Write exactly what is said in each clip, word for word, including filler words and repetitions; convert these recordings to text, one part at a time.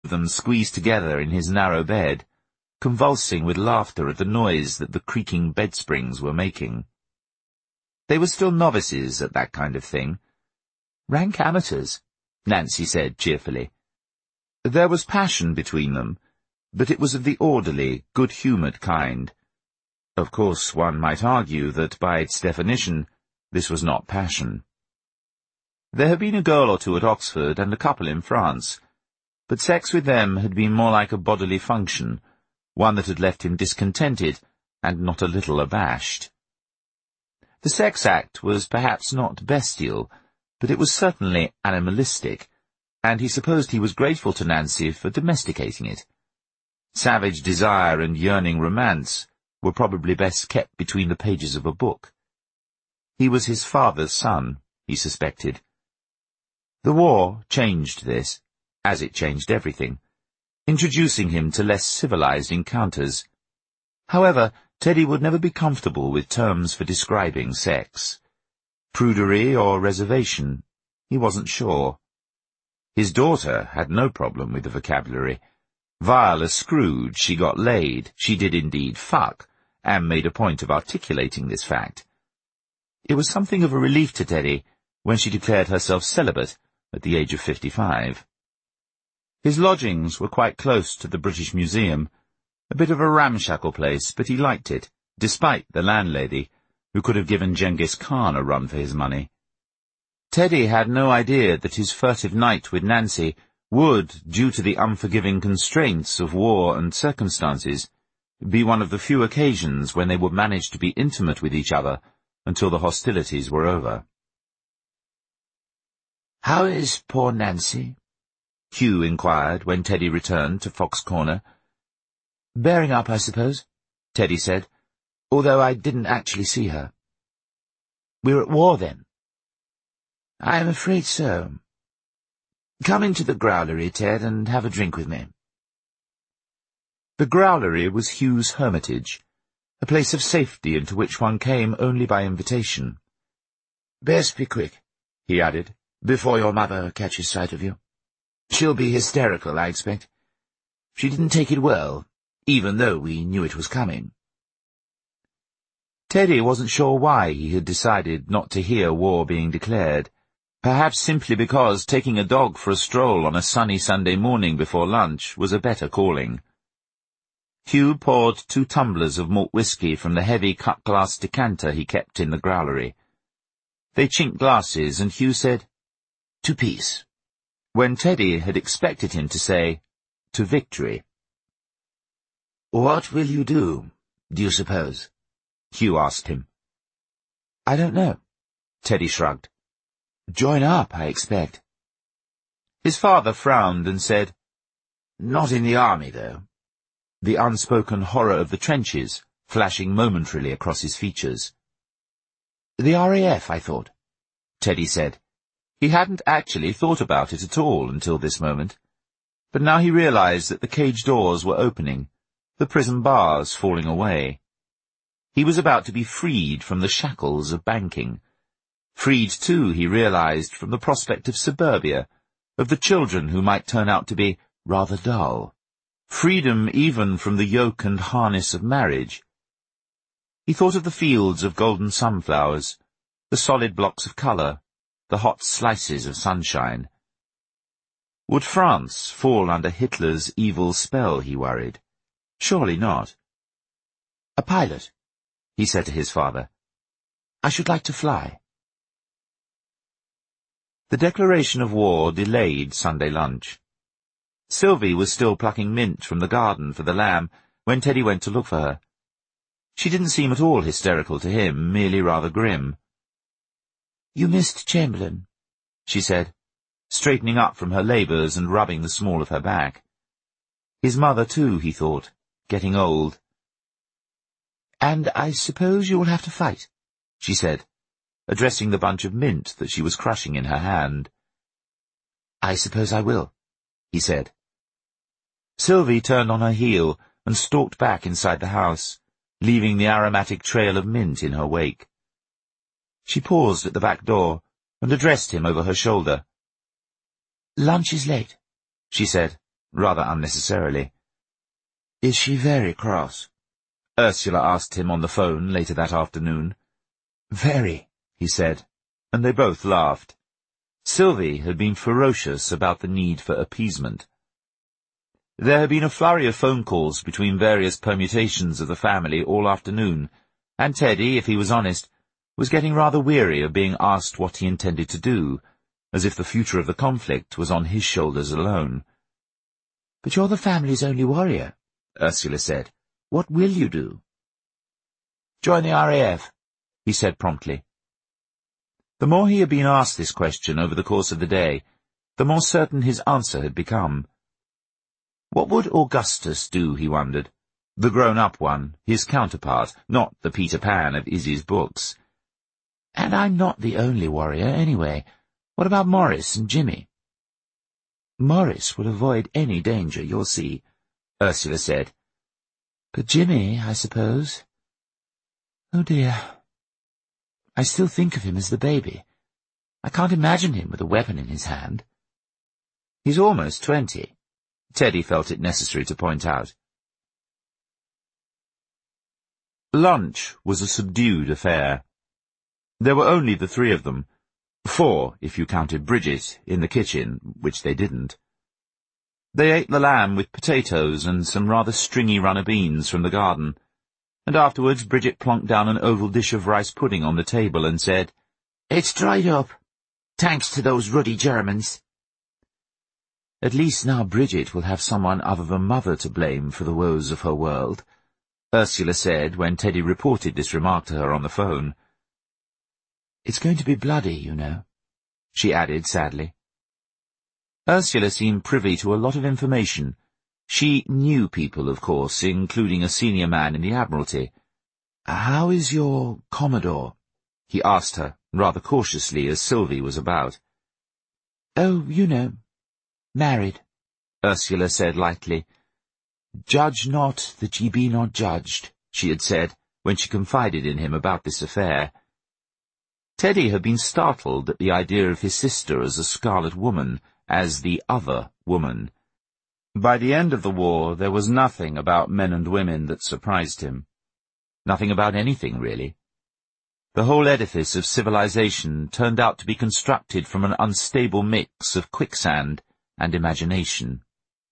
of them squeezed together in his narrow bed, convulsing with laughter at the noise that the creaking bed springs were making. They were still novices at that kind of thing. Rank amateurs, Nancy said cheerfully. There was passion between them, but it was of the orderly, good-humoured kind. Of course, one might argue that, by its definition, this was not passion. There had been a girl or two at Oxford and a couple in France, but sex with them had been more like a bodily function, one that had left him discontented and not a little abashed. The sex act was perhaps not bestial, but it was certainly animalistic, and he supposed he was grateful to Nancy for domesticating it. Savage desire and yearning romance were probably best kept between the pages of a book. He was his father's son, he suspected. The war changed this, as it changed everything, introducing him to less civilized encounters. However, Teddy would never be comfortable with terms for describing sex. Prudery or reservation, he wasn't sure. His daughter had no problem with the vocabulary. Vile as Scrooge, she got laid, she did indeed fuck, and made a point of articulating this fact. It was something of a relief to Teddy when she declared herself celibate at the age of fifty-five. His lodgings were quite close to the British Museum, a bit of a ramshackle place, but he liked it, despite the landlady, who could have given Genghis Khan a run for his money. Teddy had no idea that his furtive night with Nancy would, due to the unforgiving constraints of war and circumstances, be one of the few occasions when they would manage to be intimate with each other until the hostilities were over. "How is poor Nancy?" Hugh inquired when Teddy returned to Fox Corner. "Bearing up, I suppose," Teddy said, "although I didn't actually see her." "We're at war, then?" "I am afraid so. Come into the growlery, Ted, and have a drink with me." The growlery was Hugh's hermitage, a place of safety into which one came only by invitation. "Best be quick," he added, "before your mother catches sight of you. She'll be hysterical, I expect. She didn't take it well, even though we knew it was coming." Teddy wasn't sure why he had decided not to hear war being declared, perhaps simply because taking a dog for a stroll on a sunny Sunday morning before lunch was a better calling. Hugh poured two tumblers of malt whisky from the heavy cut-glass decanter he kept in the growlery. They chinked glasses, and Hugh said, "To peace," when Teddy had expected him to say, "To victory." "What will you do, do you suppose?" Hugh asked him. "I don't know," Teddy shrugged. "Join up, I expect." His father frowned and said, "Not in the army, though," the unspoken horror of the trenches flashing momentarily across his features. "The R A F, I thought," Teddy said. He hadn't actually thought about it at all until this moment, but now he realized that the cage doors were opening, the prison bars falling away. He was about to be freed from the shackles of banking. Freed, too, he realized, from the prospect of suburbia, of the children who might turn out to be rather dull. Freedom even from the yoke and harness of marriage. He thought of the fields of golden sunflowers, the solid blocks of colour, the hot slices of sunshine. Would France fall under Hitler's evil spell, he worried? Surely not. "A pilot," he said to his father. "I should like to fly." The declaration of war delayed Sunday lunch. Sylvie was still plucking mint from the garden for the lamb when Teddy went to look for her. She didn't seem at all hysterical to him, merely rather grim. "You missed Chamberlain," she said, straightening up from her labours and rubbing the small of her back. His mother, too, he thought, getting old. "And I suppose you will have to fight," she said, addressing the bunch of mint that she was crushing in her hand. "I suppose I will," he said. Sylvie turned on her heel and stalked back inside the house, leaving the aromatic trail of mint in her wake. She paused at the back door and addressed him over her shoulder. "Lunch is late," she said, rather unnecessarily. "Is she very cross?" Ursula asked him on the phone later that afternoon. "Very," he said, and they both laughed. Sylvie had been ferocious about the need for appeasement. There had been a flurry of phone calls between various permutations of the family all afternoon, and Teddy, if he was honest, was getting rather weary of being asked what he intended to do, as if the future of the conflict was on his shoulders alone. "But you're the family's only warrior," Ursula said. "What will you do?" "Join the R A F, he said promptly. The more he had been asked this question over the course of the day, the more certain his answer had become. What would Augustus do, he wondered? The grown-up one, his counterpart, not the Peter Pan of Izzy's books. "And I'm not the only warrior, anyway. What about Morris and Jimmy?" "Morris will avoid any danger, you'll see," Ursula said. "But Jimmy, I suppose. Oh dear. I still think of him as the baby. I can't imagine him with a weapon in his hand." "He's almost twenty," Teddy felt it necessary to point out. Lunch was a subdued affair. There were only the three of them, four if you counted Bridget, in the kitchen, which they didn't. They ate the lamb with potatoes and some rather stringy runner beans from the garden, and afterwards Bridget plonked down an oval dish of rice pudding on the table and said, "It's dried up, thanks to those ruddy Germans." At least now Bridget will have someone other than Mother to blame for the woes of her world, Ursula said when Teddy reported this remark to her on the phone. "It's going to be bloody, you know," she added sadly. Ursula seemed privy to a lot of information. She knew people, of course, including a senior man in the Admiralty. "How is your Commodore?" he asked her, rather cautiously, as Sylvie was about. "Oh, you know, married," Ursula said lightly. "Judge not that ye be not judged," she had said, when she confided in him about this affair. Teddy had been startled at the idea of his sister as a Scarlet Woman, as the other woman. By the end of the war, there was nothing about men and women that surprised him. Nothing about anything, really. The whole edifice of civilization turned out to be constructed from an unstable mix of quicksand and imagination.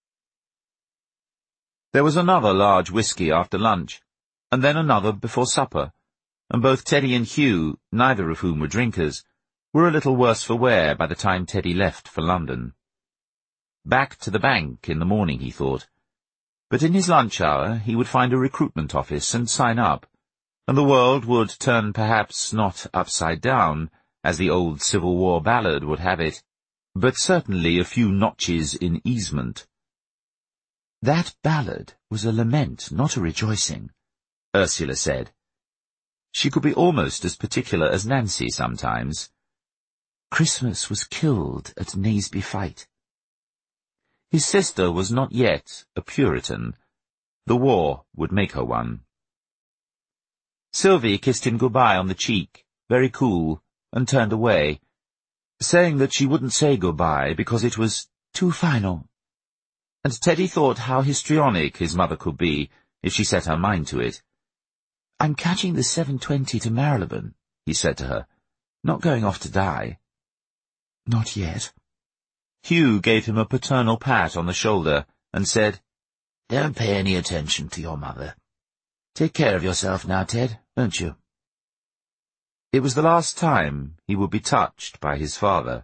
There was another large whiskey after lunch, and then another before supper, and both Teddy and Hugh, neither of whom were drinkers, were a little worse for wear by the time Teddy left for London. Back to the bank in the morning, he thought. But in his lunch hour he would find a recruitment office and sign up, and the world would turn perhaps not upside down, as the old Civil War ballad would have it, but certainly a few notches in easement. "That ballad was a lament, not a rejoicing," Ursula said. She could be almost as particular as Nancy sometimes. "Christmas was killed at Naseby fight." His sister was not yet a Puritan. The war would make her one. Sylvie kissed him goodbye on the cheek, very cool, and turned away, saying that she wouldn't say goodbye because it was too final. And Teddy thought how histrionic his mother could be if she set her mind to it. "I'm catching the seven twenty to Marylebone," he said to her. "Not going off to die." "Not yet." Hugh gave him a paternal pat on the shoulder and said, "Don't pay any attention to your mother. Take care of yourself now, Ted, won't you?" It was the last time he would be touched by his father.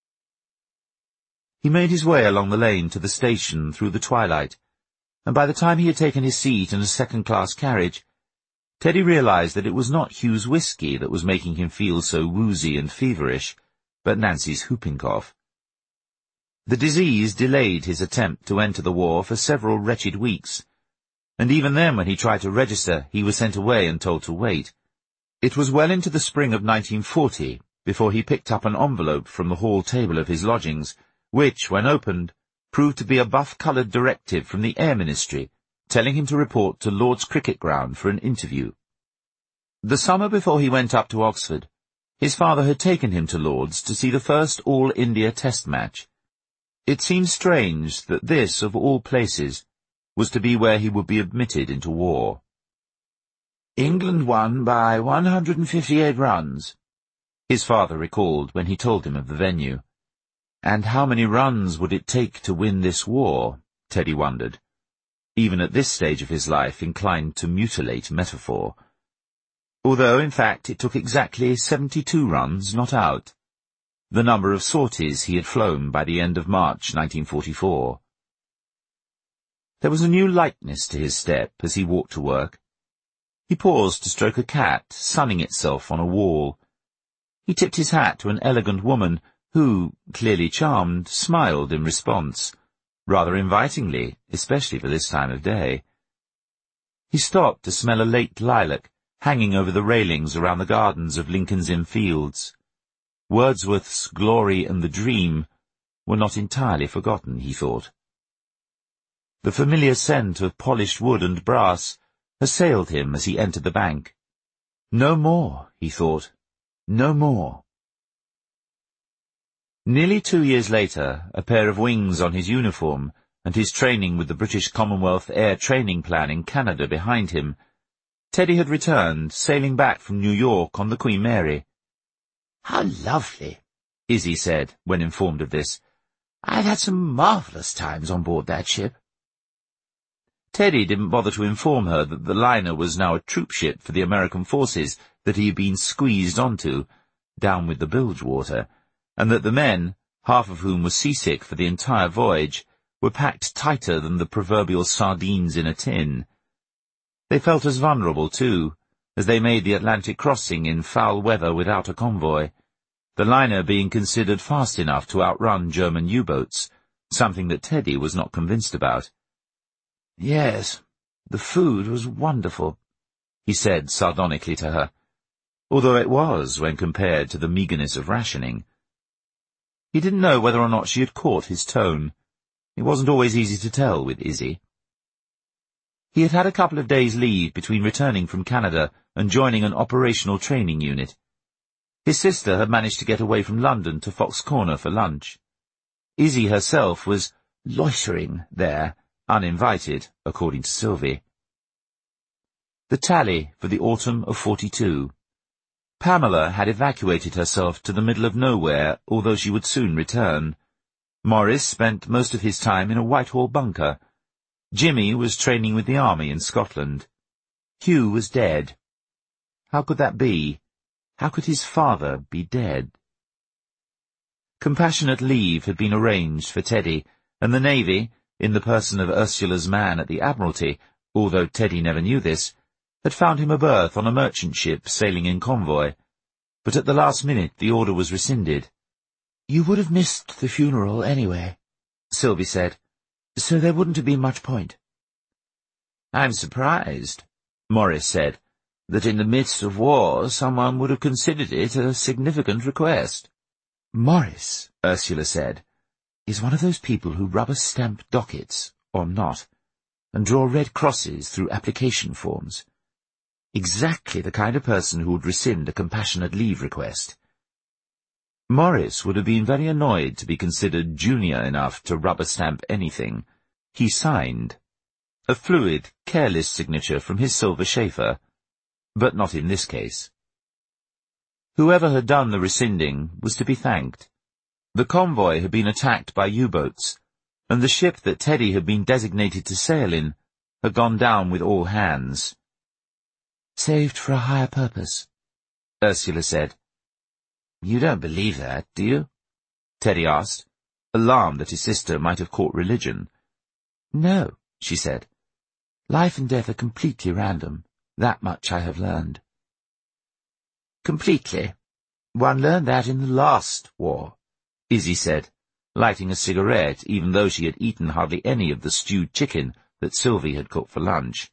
He made his way along the lane to the station through the twilight, and by the time he had taken his seat in a second-class carriage, Teddy realized that it was not Hugh's whiskey that was making him feel so woozy and feverish, but Nancy's whooping cough. The disease delayed his attempt to enter the war for several wretched weeks, and even then when he tried to register, he was sent away and told to wait. It was well into the spring of nineteen forty before he picked up an envelope from the hall table of his lodgings, which, when opened, proved to be a buff-coloured directive from the Air Ministry, telling him to report to Lord's Cricket Ground for an interview. The summer before he went up to Oxford, his father had taken him to Lord's to see the first All-India Test match, It seemed strange that this, of all places, was to be where he would be admitted into war. England won by one hundred fifty-eight runs, his father recalled when he told him of the venue. And how many runs would it take to win this war, Teddy wondered, even at this stage of his life inclined to mutilate metaphor. Although, in fact, it took exactly seventy-two runs not out, the number of sorties he had flown by the end of March nineteen forty-four. There was a new lightness to his step as he walked to work. He paused to stroke a cat, sunning itself on a wall. He tipped his hat to an elegant woman who, clearly charmed, smiled in response, rather invitingly, especially for this time of day. He stopped to smell a late lilac hanging over the railings around the gardens of Lincoln's Inn Fields. Wordsworth's Glory and the Dream were not entirely forgotten, he thought. The familiar scent of polished wood and brass assailed him as he entered the bank. No more, he thought, no more. Nearly two years later, a pair of wings on his uniform and his training with the British Commonwealth Air Training Plan in Canada behind him, Teddy had returned, sailing back from New York on the Queen Mary. "How lovely," Izzy said, when informed of this. "I've had some marvellous times on board that ship." Teddy didn't bother to inform her that the liner was now a troop ship for the American forces that he had been squeezed onto, down with the bilgewater, and that the men, half of whom were seasick for the entire voyage, were packed tighter than the proverbial sardines in a tin. They felt as vulnerable, too, as they made the Atlantic crossing in foul weather without a convoy, the liner being considered fast enough to outrun German U-boats, something that Teddy was not convinced about. "Yes, the food was wonderful," he said sardonically to her, although it was when compared to the meagreness of rationing. He didn't know whether or not she had caught his tone. It wasn't always easy to tell with Izzy. He had had a couple of days' leave between returning from Canada and joining an operational training unit. His sister had managed to get away from London to Fox Corner for lunch. Izzy herself was loitering there, uninvited, according to Sylvie. The tally for the autumn of forty-two. Pamela had evacuated herself to the middle of nowhere, although she would soon return. Morris spent most of his time in a Whitehall bunker. Jimmy was training with the army in Scotland. Hugh was dead. How could that be? How could his father be dead? Compassionate leave had been arranged for Teddy, and the Navy, in the person of Ursula's man at the Admiralty, although Teddy never knew this, had found him a berth on a merchant ship sailing in convoy. But at the last minute the order was rescinded. "You would have missed the funeral anyway," Sylvie said, "so there wouldn't have been much point." "I'm surprised," Morris said, "that in the midst of war someone would have considered it a significant request." "Morris," Ursula said, "is one of those people who rubber-stamp dockets, or not, and draw red crosses through application forms. Exactly the kind of person who would rescind a compassionate leave request." Morris would have been very annoyed to be considered junior enough to rubber-stamp anything. He signed. A fluid, careless signature from his silver Schaefer, but not in this case. Whoever had done the rescinding was to be thanked. The convoy had been attacked by U-boats, and the ship that Teddy had been designated to sail in had gone down with all hands. "Saved for a higher purpose," Ursula said. "You don't believe that, do you?" Teddy asked, alarmed that his sister might have caught religion. "No," she said. "Life and death are completely random. That much I have learned." "Completely? One learned that in the last war," Izzy said, lighting a cigarette even though she had eaten hardly any of the stewed chicken that Sylvie had cooked for lunch.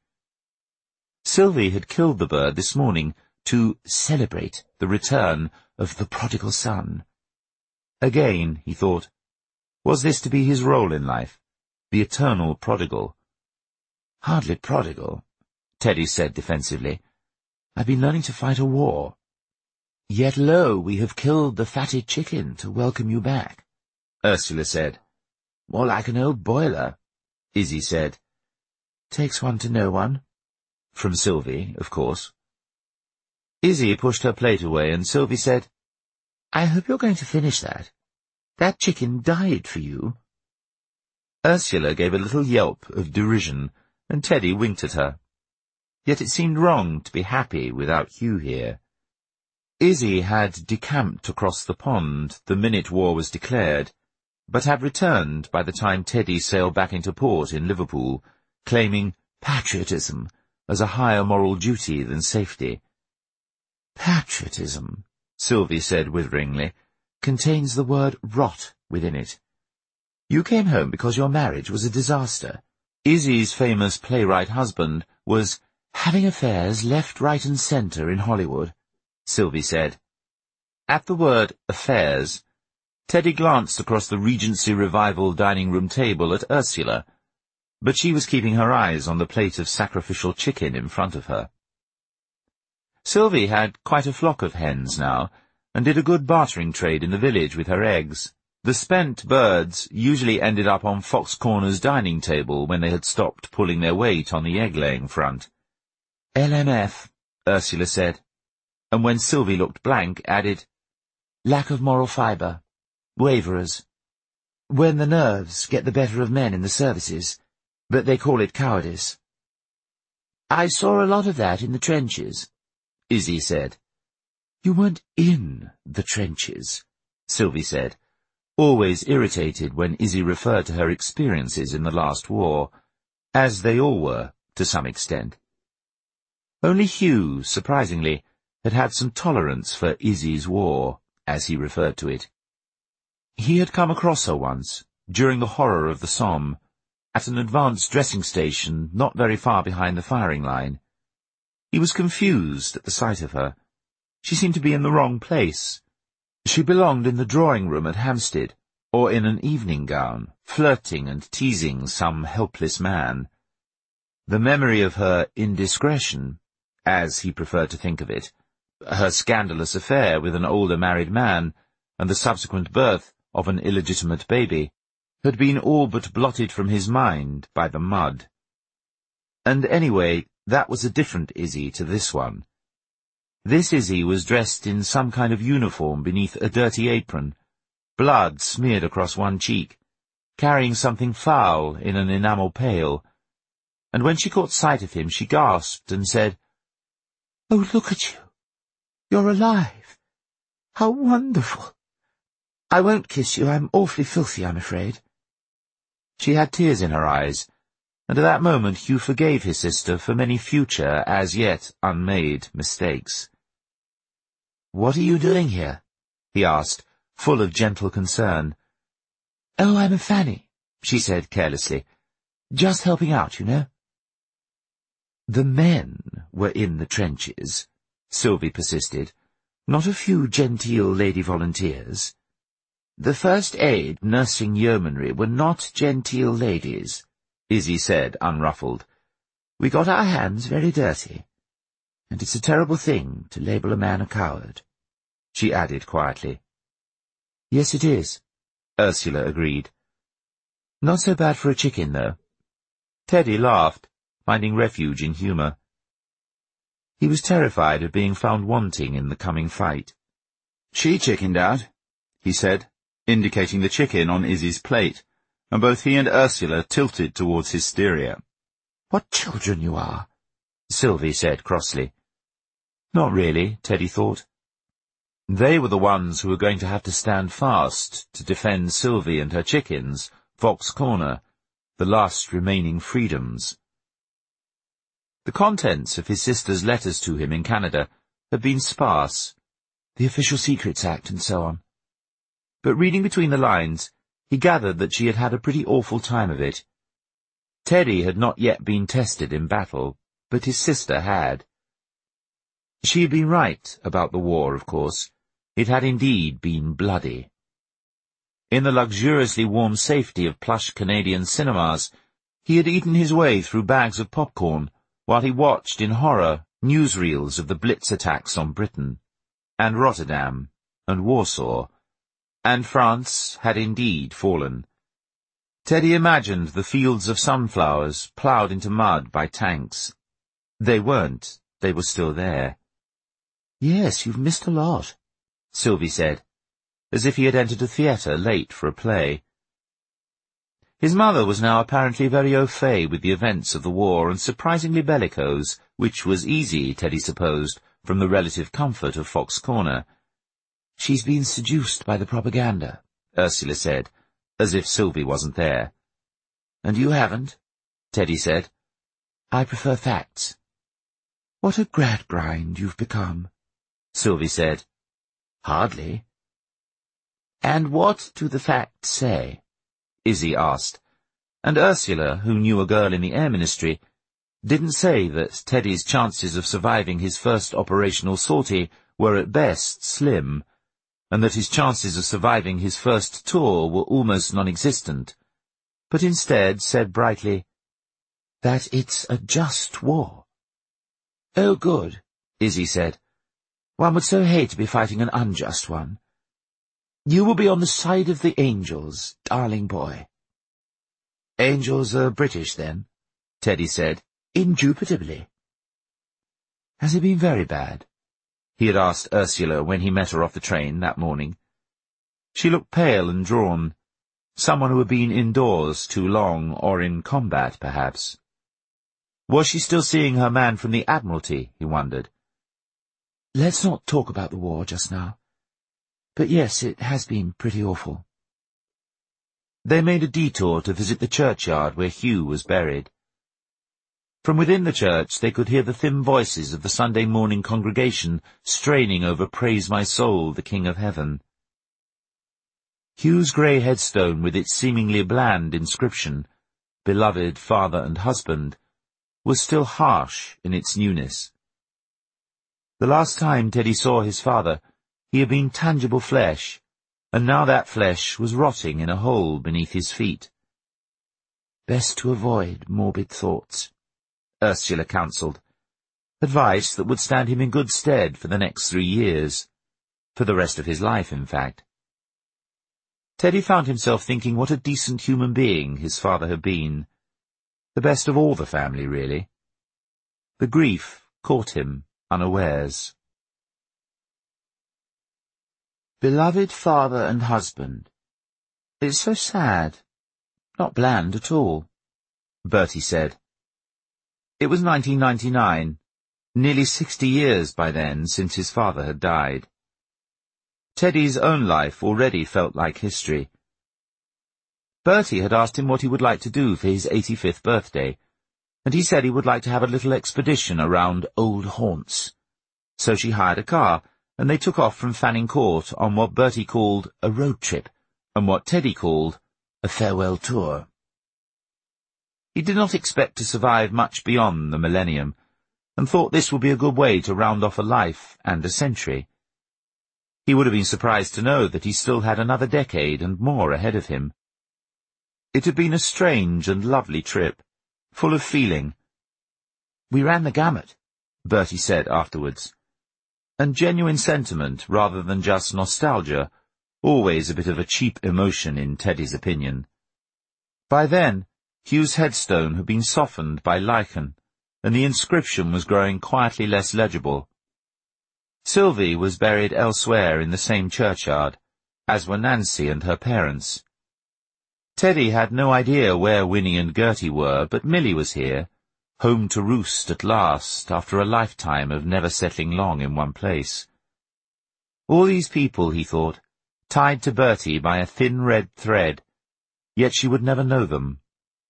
Sylvie had killed the bird this morning to celebrate the return of the prodigal son. Again, he thought, was this to be his role in life, the eternal prodigal? "Hardly prodigal," Teddy said defensively. "I've been learning to fight a war. Yet lo, we have killed the fatted chicken to welcome you back," Ursula said. more like an old boiler," Izzy said. "Takes one to know one." From Sylvie, of course. Izzy pushed her plate away, and Sylvie said, "I hope you're going to finish that. That chicken died for you." Ursula gave a little yelp of derision, and Teddy winked at her. Yet it seemed wrong to be happy without Hugh here. Izzy had decamped across the pond the minute war was declared, but had returned by the time Teddy sailed back into port in Liverpool, claiming patriotism as a higher moral duty than safety. "Patriotism," Sylvie said witheringly, "contains the word rot within it. You came home because your marriage was a disaster. Izzy's famous playwright husband was having affairs left, right and centre in Hollywood," Sylvie said. At the word affairs, Teddy glanced across the Regency Revival dining-room table at Ursula, but she was keeping her eyes on the plate of sacrificial chicken in front of her. Sylvie had quite a flock of hens now, and did a good bartering trade in the village with her eggs. The spent birds usually ended up on Fox Corner's dining table when they had stopped pulling their weight on the egg-laying front. "L M F, Ursula said, and when Sylvie looked blank, added, "Lack of moral fibre. Waverers. When the nerves get the better of men in the services, but they call it cowardice." "I saw a lot of that in the trenches," Izzy said. "You weren't in the trenches," Sylvie said, always irritated when Izzy referred to her experiences in the last war, as they all were, to some extent. Only Hugh, surprisingly, had had some tolerance for Izzy's war, as he referred to it. He had come across her once, during the horror of the Somme, at an advanced dressing station not very far behind the firing line. He was confused at the sight of her. She seemed to be in the wrong place. She belonged in the drawing-room at Hampstead, or in an evening gown, flirting and teasing some helpless man. The memory of her indiscretion, as he preferred to think of it, her scandalous affair with an older married man, and the subsequent birth of an illegitimate baby, had been all but blotted from his mind by the mud. And anyway, that was a different Izzy to this one. This Izzy was dressed in some kind of uniform beneath a dirty apron, blood smeared across one cheek, carrying something foul in an enamel pail, and when she caught sight of him she gasped and said, "Oh, look at you! You're alive! How wonderful! I won't kiss you, I'm awfully filthy, I'm afraid." She had tears in her eyes, and at that moment Hugh forgave his sister for many future, as yet unmade, mistakes. "What are you doing here?" he asked, full of gentle concern. "Oh, I'm a Fanny," she said carelessly. "Just helping out, you know." "The men were in the trenches," Sylvie persisted, "not a few genteel lady volunteers. The first aid nursing yeomanry were not genteel ladies," Izzy said, unruffled. "We got our hands very dirty. And it's a terrible thing to label a man a coward," she added quietly. "Yes, it is," Ursula agreed. "Not so bad for a chicken, though." Teddy laughed, finding refuge in humour. He was terrified of being found wanting in the coming fight. "She chickened out," he said, indicating the chicken on Izzy's plate, and both he and Ursula tilted towards hysteria. "What children you are," Sylvie said crossly. Not really, Teddy thought. They were the ones who were going to have to stand fast to defend Sylvie and her chickens, Fox Corner, the last remaining freedoms. The contents of his sister's letters to him in Canada had been sparse, the Official Secrets Act and so on. But reading between the lines, he gathered that she had had a pretty awful time of it. Teddy had not yet been tested in battle, but his sister had. She had been right about the war, of course. It had indeed been bloody. In the luxuriously warm safety of plush Canadian cinemas, he had eaten his way through bags of popcorn, while he watched in horror newsreels of the Blitz attacks on Britain, and Rotterdam, and Warsaw, and France had indeed fallen. Teddy imagined the fields of sunflowers ploughed into mud by tanks. They weren't. They were still there. "Yes, you've missed a lot," Sylvie said, as if he had entered a theatre late for a play. His mother was now apparently very au fait with the events of the war and surprisingly bellicose, which was easy, Teddy supposed, from the relative comfort of Fox Corner. "She's been seduced by the propaganda," Ursula said, as if Sylvie wasn't there. "And you haven't?" Teddy said. "I prefer facts." "What a Gradgrind you've become," Sylvie said. "Hardly." "And what do the facts say?" Izzy asked, and Ursula, who knew a girl in the Air Ministry, didn't say that Teddy's chances of surviving his first operational sortie were at best slim, and that his chances of surviving his first tour were almost non-existent, but instead said brightly, "That it's a just war." "Oh, good," Izzy said. "One would so hate to be fighting an unjust one. You will be on the side of the angels, darling boy." "Angels are British, then?" Teddy said. "Indubitably." "Has it been very bad?" he had asked Ursula when he met her off the train that morning. She looked pale and drawn, someone who had been indoors too long, or in combat, perhaps. Was she still seeing her man from the Admiralty, he wondered. "Let's not talk about the war just now. But yes, it has been pretty awful." They made a detour to visit the churchyard where Hugh was buried. From within the church they could hear the thin voices of the Sunday morning congregation straining over "Praise my soul, the King of Heaven." Hugh's grey headstone with its seemingly bland inscription, "Beloved Father and Husband," was still harsh in its newness. The last time Teddy saw his father, he had been tangible flesh, and now that flesh was rotting in a hole beneath his feet. "Best to avoid morbid thoughts," Ursula counselled, advice that would stand him in good stead for the next three years, for the rest of his life, in fact. Teddy found himself thinking what a decent human being his father had been, the best of all the family, really. The grief caught him unawares. "Beloved father and husband. It's so sad. Not bland at all," Bertie said. It was nineteen ninety-nine, nearly sixty years by then since his father had died. Teddy's own life already felt like history. Bertie had asked him what he would like to do for his eighty-fifth birthday, and he said he would like to have a little expedition around old haunts. So she hired a car, and they took off from Fanning Court on what Bertie called a road trip, and what Teddy called a farewell tour. He did not expect to survive much beyond the millennium, and thought this would be a good way to round off a life and a century. He would have been surprised to know that he still had another decade and more ahead of him. It had been a strange and lovely trip, full of feeling. "We ran the gamut," Bertie said afterwards. And genuine sentiment rather than just nostalgia, always a bit of a cheap emotion in Teddy's opinion. By then, Hugh's headstone had been softened by lichen, and the inscription was growing quietly less legible. Sylvie was buried elsewhere in the same churchyard, as were Nancy and her parents. Teddy had no idea where Winnie and Gertie were, but Millie was here, home to roost at last after a lifetime of never settling long in one place. All these people, he thought, tied to Bertie by a thin red thread, yet she would never know them.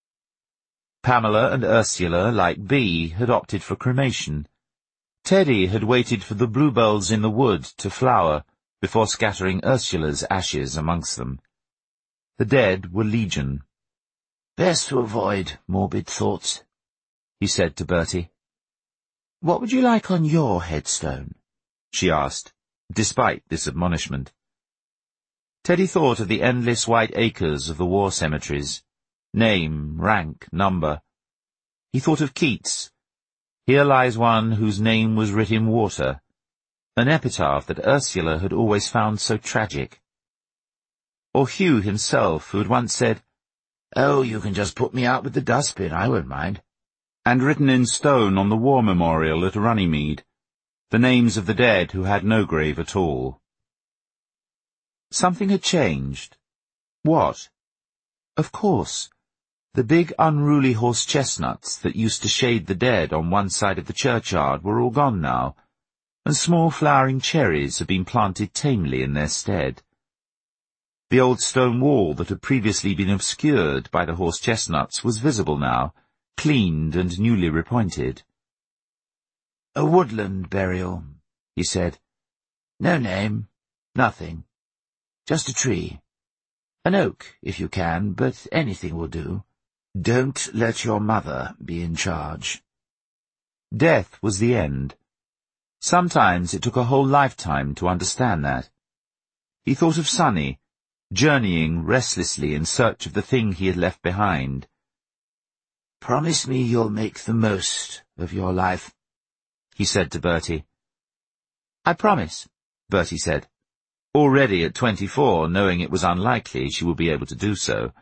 Pamela and Ursula, like Bea, had opted for cremation. Teddy had waited for the bluebells in the wood to flower before scattering Ursula's ashes amongst them. The dead were legion. "Best to avoid morbid thoughts," he said to Bertie. "What would you like on your headstone?" she asked, despite this admonishment. Teddy thought of the endless white acres of the war cemeteries. Name, rank, number. He thought of Keats. Here lies one whose name was writ in water, an epitaph that Ursula had always found so tragic. Or Hugh himself, who had once said, "Oh, you can just put me out with the dustbin, I won't mind." And written in stone on the war memorial at Runnymede, the names of the dead who had no grave at all. Something had changed. What? Of course, the big unruly horse-chestnuts that used to shade the dead on one side of the churchyard were all gone now, and small flowering cherries had been planted tamely in their stead. The old stone wall that had previously been obscured by the horse-chestnuts was visible now, cleaned and newly repointed. "A woodland burial," he said. "No name, nothing. Just a tree. An oak, if you can, but anything will do. Don't let your mother be in charge." Death was the end. Sometimes it took a whole lifetime to understand that. He thought of Sonny, journeying restlessly in search of the thing he had left behind. "Promise me you'll make the most of your life," he said to Bertie. "I promise," Bertie said, already at twenty-four, knowing it was unlikely she would be able to do so.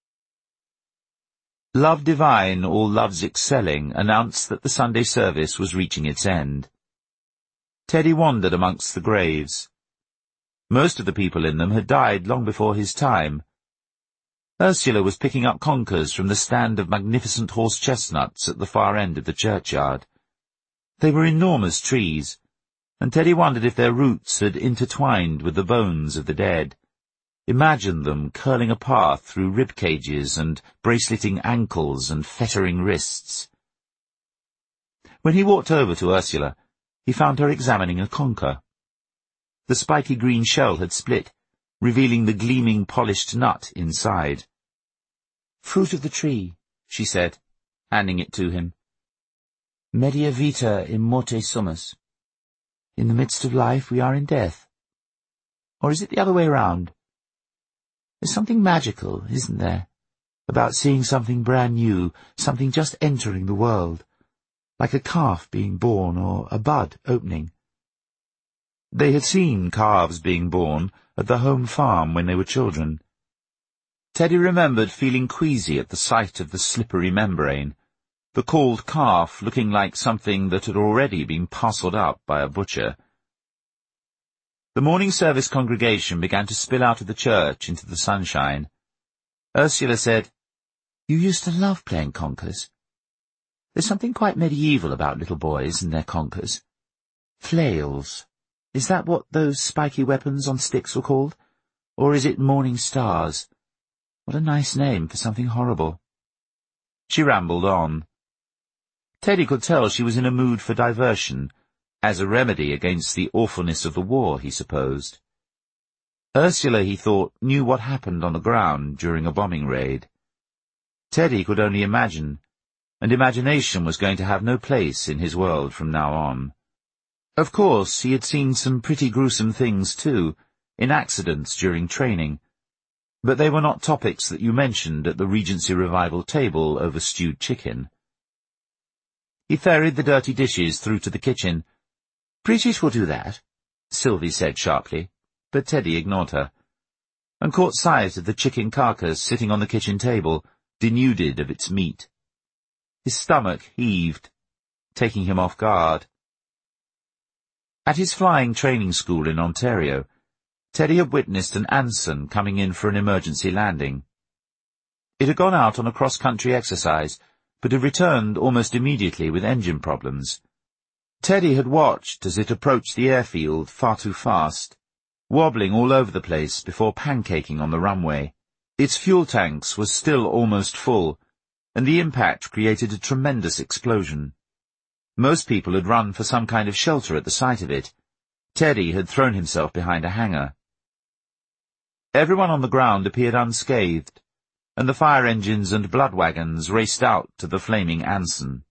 Love Divine, all loves excelling, announced that the Sunday service was reaching its end. Teddy wandered amongst the graves. Most of the people in them had died long before his time. Ursula was picking up conkers from the stand of magnificent horse-chestnuts at the far end of the churchyard. They were enormous trees, and Teddy wondered if their roots had intertwined with the bones of the dead, imagined them curling a path through rib cages and braceleting ankles and fettering wrists. When he walked over to Ursula, he found her examining a conker. The spiky green shell had split, revealing the gleaming polished nut inside. "Fruit of the tree," she said, handing it to him. "Media vita in morte sumus. In the midst of life we are in death. Or is it the other way round? There's something magical, isn't there, about seeing something brand new, something just entering the world, like a calf being born or a bud opening." They had seen calves being born at the home farm when they were children. Teddy remembered feeling queasy at the sight of the slippery membrane, the cold calf looking like something that had already been parcelled up by a butcher. The morning service congregation began to spill out of the church into the sunshine. Ursula said, "You used to love playing conkers. There's something quite medieval about little boys and their conkers. Flails. Is that what those spiky weapons on sticks were called? Or is it morning stars? What a nice name for something horrible." She rambled on. Teddy could tell she was in a mood for diversion, as a remedy against the awfulness of the war, he supposed. Ursula, he thought, knew what happened on the ground during a bombing raid. Teddy could only imagine, and imagination was going to have no place in his world from now on. Of course, he had seen some pretty gruesome things, too, in accidents during training, but they were not topics that you mentioned at the Regency Revival table over stewed chicken. He ferried the dirty dishes through to the kitchen. "British will do that," Sylvie said sharply, but Teddy ignored her, and caught sight of the chicken carcass sitting on the kitchen table, denuded of its meat. His stomach heaved, taking him off guard. At his flying training school in Ontario, Teddy had witnessed an Anson coming in for an emergency landing. It had gone out on a cross-country exercise, but had returned almost immediately with engine problems. Teddy had watched as it approached the airfield far too fast, wobbling all over the place before pancaking on the runway. Its fuel tanks were still almost full, and the impact created a tremendous explosion. Most people had run for some kind of shelter at the sight of it. Teddy had thrown himself behind a hangar. Everyone on the ground appeared unscathed, and the fire engines and blood wagons raced out to the flaming Anson.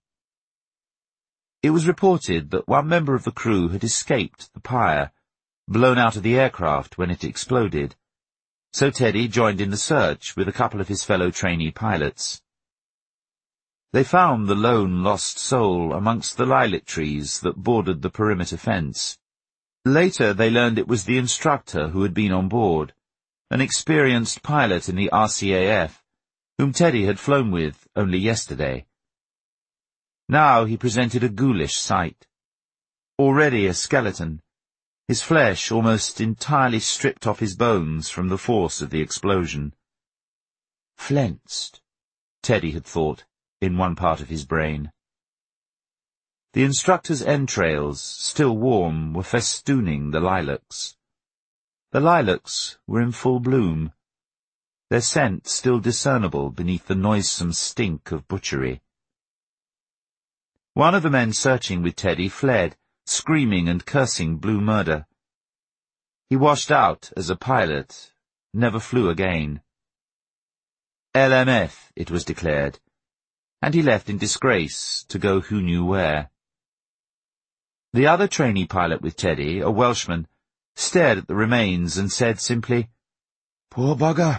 It was reported that one member of the crew had escaped the pyre, blown out of the aircraft when it exploded, so Teddy joined in the search with a couple of his fellow trainee pilots. They found the lone lost soul amongst the lilac trees that bordered the perimeter fence. Later they learned it was the instructor who had been on board, an experienced pilot in the R C A F, whom Teddy had flown with only yesterday. Now he presented a ghoulish sight. Already a skeleton, his flesh almost entirely stripped off his bones from the force of the explosion. Flensed, Teddy had thought, in one part of his brain. The instructor's entrails, still warm, were festooning the lilacs. The lilacs were in full bloom, their scent still discernible beneath the noisome stink of butchery. One of the men searching with Teddy fled, screaming and cursing blue murder. He washed out as a pilot, never flew again. L M F, it was declared, and he left in disgrace to go who knew where. The other trainee pilot with Teddy, a Welshman, stared at the remains and said simply, "Poor bugger."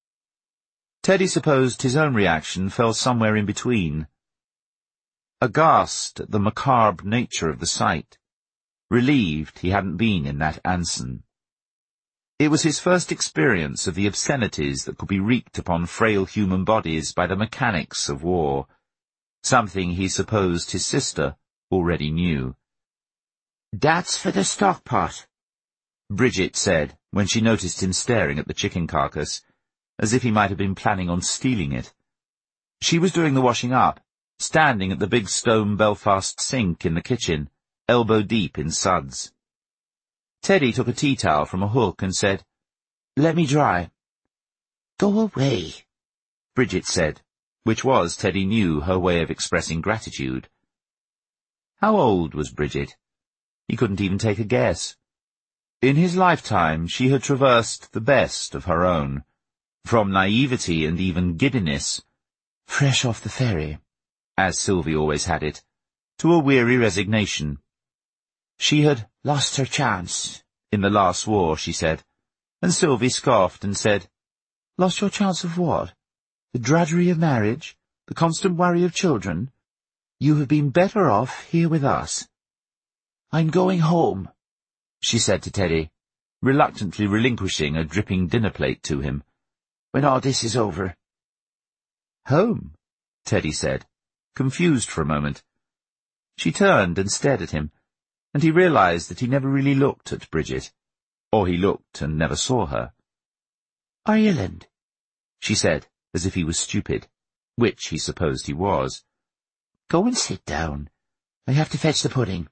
Teddy supposed his own reaction fell somewhere in between. Aghast at the macabre nature of the sight, relieved he hadn't been in that Anson. It was his first experience of the obscenities that could be wreaked upon frail human bodies by the mechanics of war, something he supposed his sister already knew. "That's for the stock pot," Bridget said when she noticed him staring at the chicken carcass, as if he might have been planning on stealing it. She was doing the washing up, standing at the big stone Belfast sink in the kitchen, elbow deep in suds. Teddy took a tea towel from a hook and said, "Let me dry." "Go away," Bridget said, which was, Teddy knew, her way of expressing gratitude. How old was Bridget? He couldn't even take a guess. In his lifetime she had traversed the best of her own, from naivety and even giddiness, fresh off the ferry, as Sylvie always had it, to a weary resignation. She had lost her chance in the last war, she said, and Sylvie scoffed and said, "Lost your chance of what? The drudgery of marriage? The constant worry of children? You have been better off here with us." "I'm going home," she said to Teddy, reluctantly relinquishing a dripping dinner plate to him, "when all this is over." "Home?" Teddy said, confused for a moment. She turned and stared at him, and he realized that he never really looked at Bridget, or he looked and never saw her. "Ireland," she said, as if he was stupid, which he supposed he was. "Go and sit down. I have to fetch the pudding."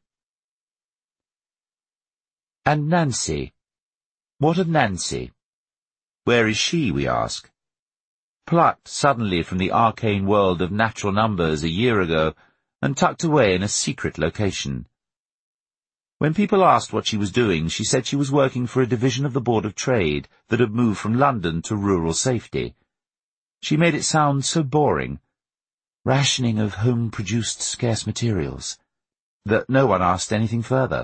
And Nancy? What of Nancy? Where is she, we ask? Plucked suddenly from the arcane world of natural numbers a year ago, and tucked away in a secret location. When people asked what she was doing, she said she was working for a division of the Board of Trade that had moved from London to rural safety. She made it sound so boring, rationing of home-produced scarce materials, that no one asked anything further.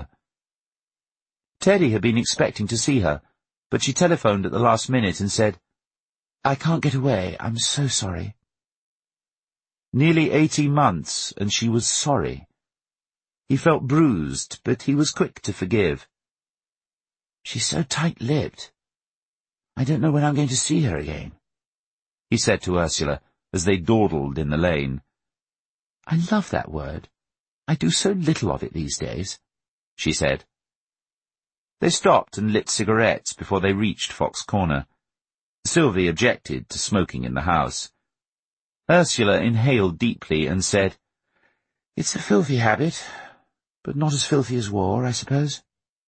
Teddy had been expecting to see her, but she telephoned at the last minute and said, "I can't get away, I'm so sorry." Nearly eighteen months, and she was sorry. He felt bruised, but he was quick to forgive. "She's so tight-lipped. I don't know when I'm going to see her again," he said to Ursula as they dawdled in the lane. "I love that word. I do so little of it these days," she said. They stopped and lit cigarettes before they reached Fox Corner. Sylvie objected to smoking in the house. Ursula inhaled deeply and said, "It's a filthy habit, but not as filthy as war, I suppose."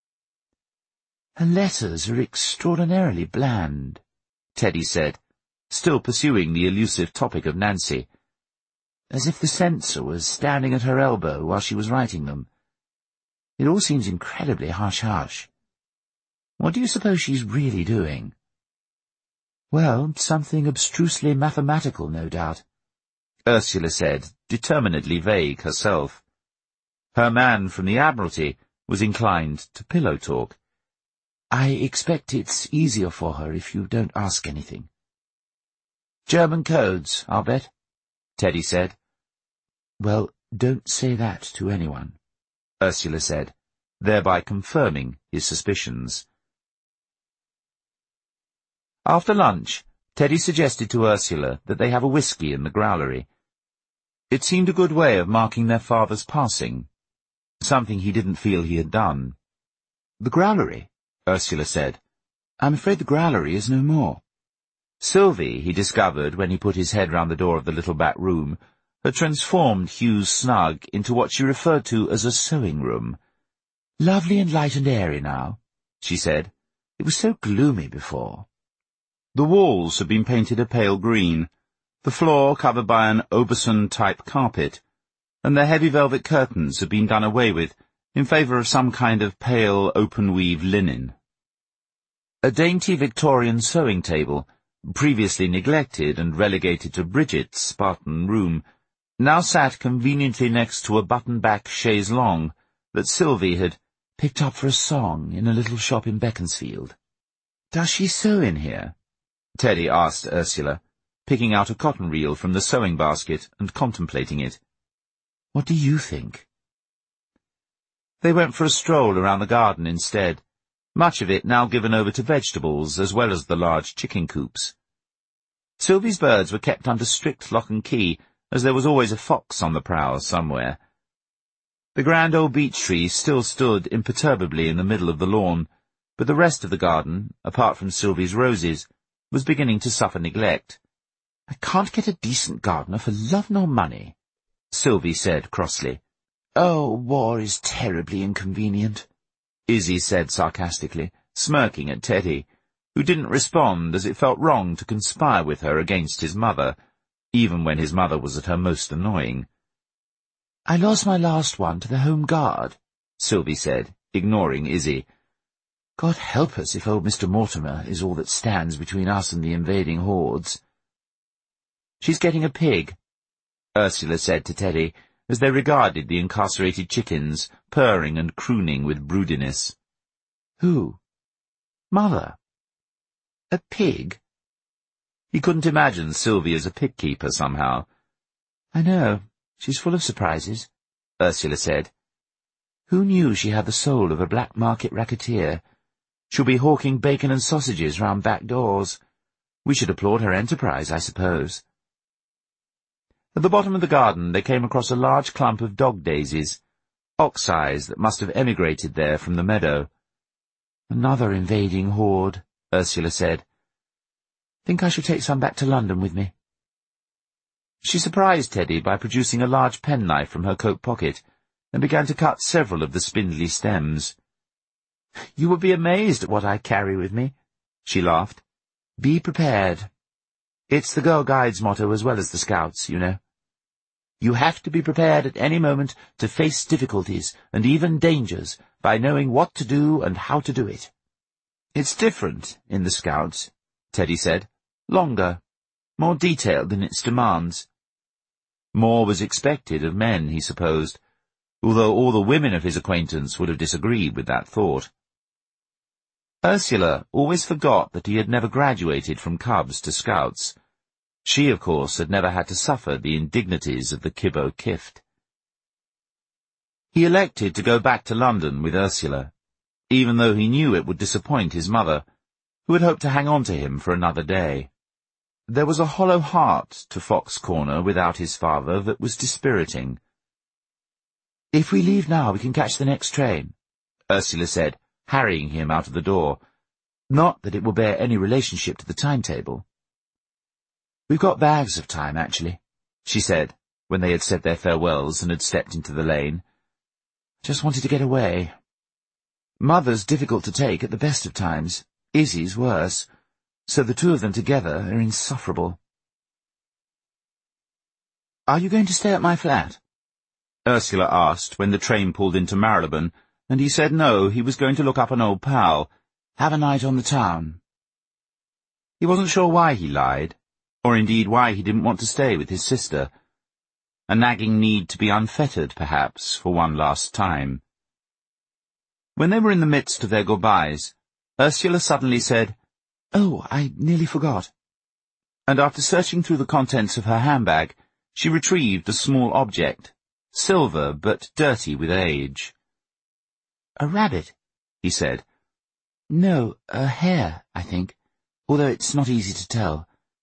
"Her letters are extraordinarily bland," Teddy said, still pursuing the elusive topic of Nancy, as if the censor was standing at her elbow while she was writing them. "It all seems incredibly hush-hush. What do you suppose she's really doing?" "Well, something abstrusely mathematical, no doubt," Ursula said, determinedly vague herself. Her man from the Admiralty was inclined to pillow talk. "I expect it's easier for her if you don't ask anything." "German codes, I'll bet," Teddy said. "Well, don't say that to anyone," Ursula said, thereby confirming his suspicions. After lunch, Teddy suggested to Ursula that they have a whiskey in the growlery. It seemed a good way of marking their father's passing, something he didn't feel he had done. "The growlery," Ursula said. "I'm afraid the growlery is no more." Sylvie, he discovered when he put his head round the door of the little back room, had transformed Hugh's snug into what she referred to as a sewing room. "Lovely and light and airy now," she said. "It was so gloomy before." The walls had been painted a pale green, the floor covered by an Aubusson-type carpet, and the heavy velvet curtains had been done away with in favour of some kind of pale open-weave linen. A dainty Victorian sewing table, previously neglected and relegated to Bridget's Spartan room, now sat conveniently next to a button-back chaise longue that Sylvie had picked up for a song in a little shop in Beaconsfield. "Does she sew in here?" Teddy asked Ursula, picking out a cotton reel from the sewing basket and contemplating it. "What do you think?" They went for a stroll around the garden instead, much of it now given over to vegetables as well as the large chicken coops. Sylvie's birds were kept under strict lock and key, as there was always a fox on the prowl somewhere. The grand old beech tree still stood imperturbably in the middle of the lawn, but the rest of the garden, apart from Sylvie's roses, was beginning to suffer neglect. "I can't get a decent gardener for love nor money," Sylvie said crossly. "Oh, war is terribly inconvenient," Izzy said sarcastically, smirking at Teddy, who didn't respond as it felt wrong to conspire with her against his mother, even when his mother was at her most annoying. "I lost my last one to the Home Guard," Sylvie said, ignoring Izzy. "God help us if old Mister Mortimer is all that stands between us and the invading hordes." "She's getting a pig," Ursula said to Teddy, as they regarded the incarcerated chickens, purring and crooning with broodiness. "Who?" "Mother." "A pig?" He couldn't imagine Sylvie as a pig-keeper somehow. "I know. She's full of surprises," Ursula said. "Who knew she had the soul of a black market racketeer? She'll be hawking bacon and sausages round back doors. We should applaud her enterprise, I suppose." At the bottom of the garden they came across a large clump of dog daisies, ox-eyes that must have emigrated there from the meadow. "Another invading horde," Ursula said. "Think I shall take some back to London with me." She surprised Teddy by producing a large penknife from her coat pocket and began to cut several of the spindly stems. "You would be amazed at what I carry with me," she laughed. "Be prepared. It's the Girl Guide's motto as well as the Scouts, you know. You have to be prepared at any moment to face difficulties and even dangers by knowing what to do and how to do it." "It's different in the Scouts," Teddy said. "Longer, more detailed in its demands." More was expected of men, he supposed, although all the women of his acquaintance would have disagreed with that thought. Ursula always forgot that he had never graduated from Cubs to Scouts. She, of course, had never had to suffer the indignities of the Kibbo Kift. He elected to go back to London with Ursula, even though he knew it would disappoint his mother, who had hoped to hang on to him for another day. There was a hollow heart to Fox Corner without his father that was dispiriting. "If we leave now, we can catch the next train," Ursula said, harrying him out of the door. "Not that it will bear any relationship to the timetable." "We've got bags of time, actually," she said, when they had said their farewells and had stepped into the lane. "Just wanted to get away. Mother's difficult to take at the best of times. Izzy's worse, so the two of them together are insufferable." "Are you going to stay at my flat?" Ursula asked when the train pulled into Marylebone, and he said no, he was going to look up an old pal. "Have a night on the town." He wasn't sure why he lied, or indeed why he didn't want to stay with his sister. A nagging need to be unfettered, perhaps, for one last time. When they were in the midst of their goodbyes, Ursula suddenly said, "Oh, I nearly forgot." And after searching through the contents of her handbag, she retrieved a small object, silver but dirty with age. "A rabbit," he said. "No, a hare, I think, although it's not easy to tell.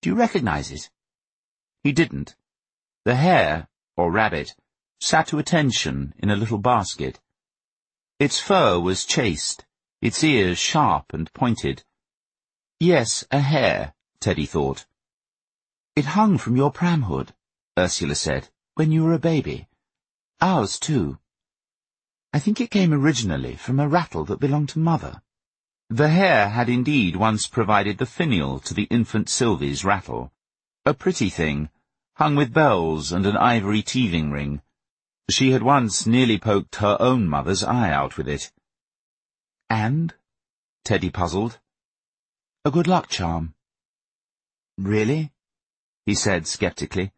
Do you recognize it? He didn't. The hare, or rabbit, sat to attention in a little basket. Its fur was chaste, its ears sharp and pointed. Yes, a hare, Teddy thought. It hung from your pram hood, Ursula said, when you were a baby. Ours, too. I think it came originally from a rattle that belonged to Mother. The hare had indeed once provided the finial to the infant Sylvie's rattle. A pretty thing, hung with bells and an ivory teething ring. She had once nearly poked her own mother's eye out with it. And? Teddy puzzled. A good luck charm. Really? He said sceptically.